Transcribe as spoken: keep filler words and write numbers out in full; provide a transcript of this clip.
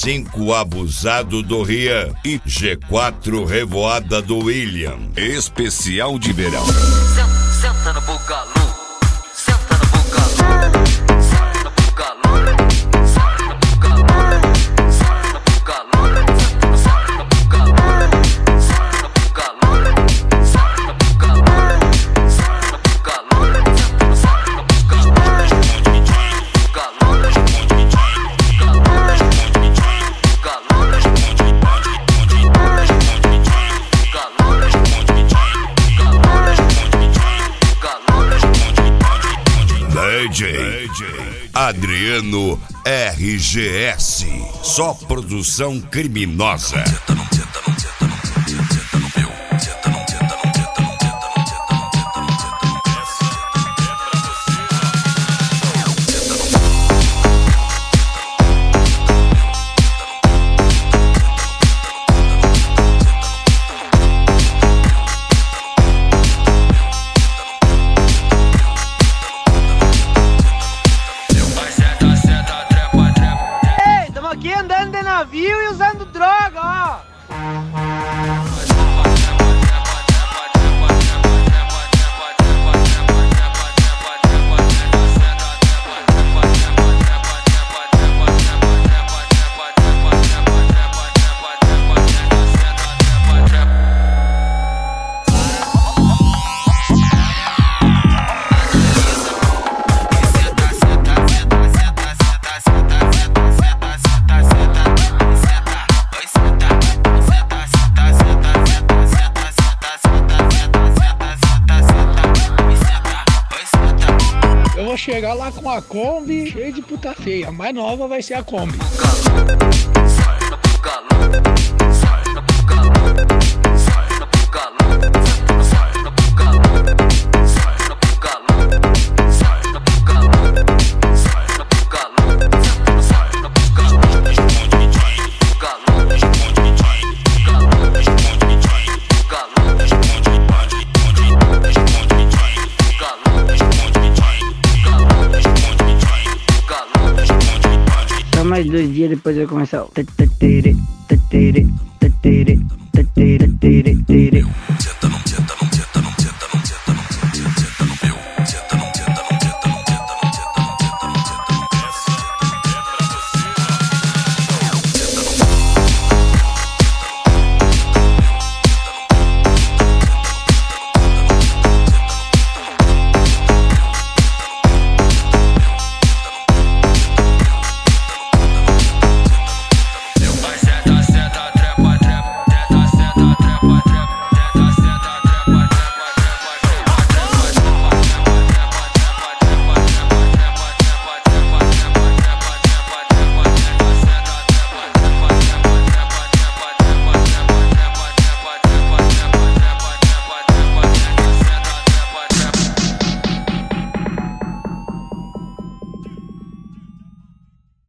cinco abusado do Rian e G quatro revoada do William. Especial de verão. Senta, senta no bugalô. Senta no bugalô. Senta no bugalô. Senta no bugalô. Senta no bugalô. Senta no bugalô. Senta no bugalô. Senta no bugalô. Senta no bugalô. Senta no D J Adriano R G S, só produção criminosa. Aqui andando de navio e usando droga, ó. Eu vou chegar lá com a Kombi cheia de puta feia. A mais nova vai ser a Kombi. Mais dois dias depois vai começar o tetere, tetere, tetere, tetere.